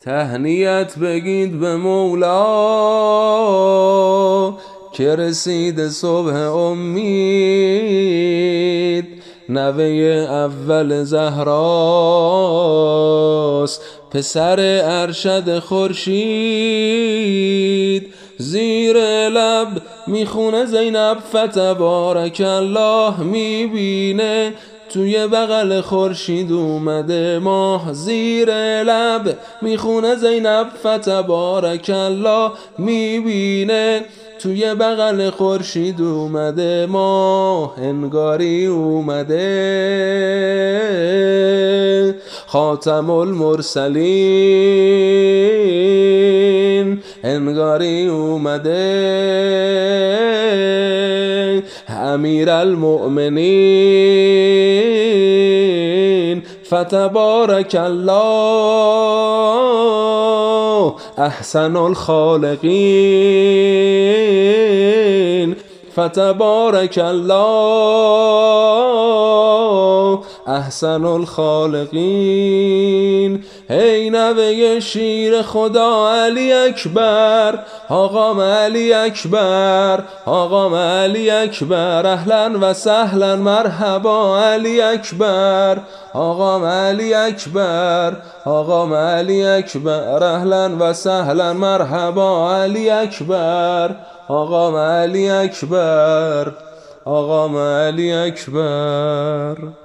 تهنیت بگید به مولا که رسید صبح امید. نوه اول زهراست، پسر ارشد خورشید. زیر لب میخونه زینب فتبارک الله، میبینه توی بغل خورشید اومده ماه. زیر لب میخونه زینب فتبارک الله، میبینه توی بغل خورشید اومده ماه. انگاری اومده خاتم المرسلین، انگاری اومده امیر المؤمنین. فتبارک الله احسن الخالقین. فتبارک الله احسن الخالقین. ای نوه شیر خدا علی اکبر، آقام علی اکبر، آقام علی اکبر. اهلا و سهلا مرحبا علی اکبر، آقام علی اکبر، آقام علی اکبر. اهلا و سهلا مرحبا علی اکبر، آقام علی اکبر، آقام علی اکبر.